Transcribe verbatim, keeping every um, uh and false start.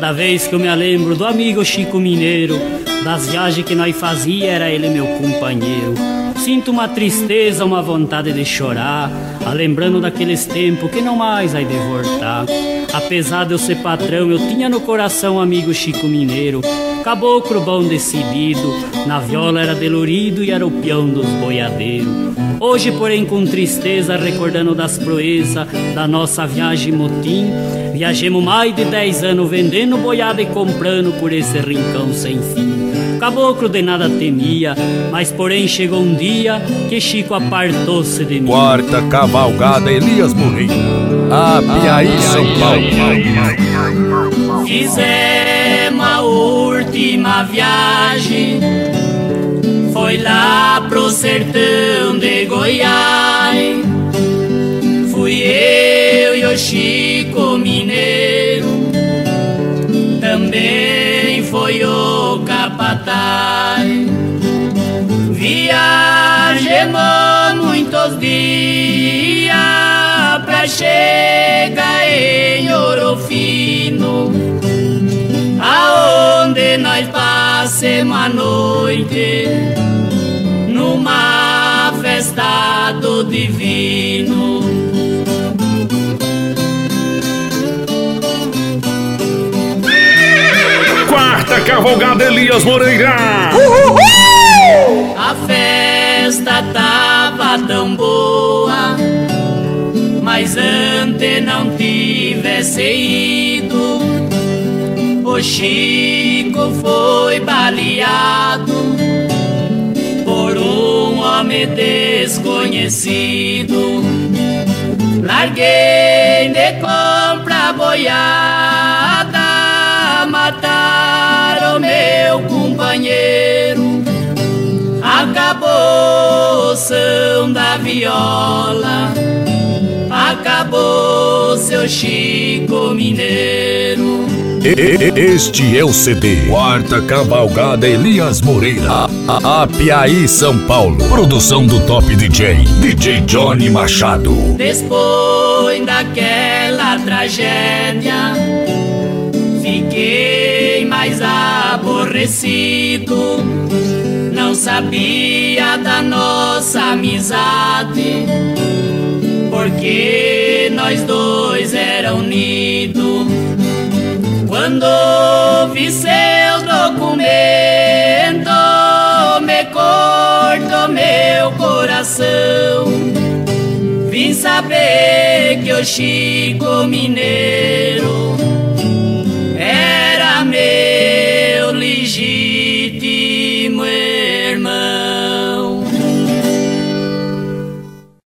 Cada vez que eu me lembro do amigo Chico Mineiro, das viagens que nós fazia, era ele meu companheiro. Sinto uma tristeza, uma vontade de chorar, a lembrando daqueles tempos que não mais vai de voltar. Apesar de eu ser patrão, eu tinha no coração amigo Chico Mineiro, caboclo bom decidido, na viola era delorido e era o peão dos boiadeiros. Hoje, porém, com tristeza, recordando das proezas da nossa viagem motim, viajemos mais de dez anos vendendo boiada e comprando por esse rincão sem fim. O caboclo de nada temia, mas porém chegou um dia que Chico apartou-se de mim. Quarta cavalgada Elias Moreira, Apiaí, São Paulo. Fizemos a última viagem, foi lá pro sertão de Goiás. Fui eu e o Chico Mineiro, também foi o capataz. Viajemos muitos dias pra chegar em Ouro Fino, aonde nós passemos a noite numa festa do divino. Quarta cavalgada Elias Moreira. Uhul! A festa tava tão boa, mas antes não tivesse ido, o Chico foi baleado por um homem desconhecido. Larguei de compra boiada, mataram meu companheiro. Acabou o som da viola, acabou seu Chico Mineiro. Este é o C D Quarta Cavalgada Elias Moreira, Apiaí, São Paulo. Produção do Top D J, D J Johnny Machado. Depois daquela tragédia, fiquei mais aborrecido. Não sabia da nossa amizade, porque nós dois era unidos. Quando vi seu documento, me cortou meu coração. Vim saber que o Chico Mineiro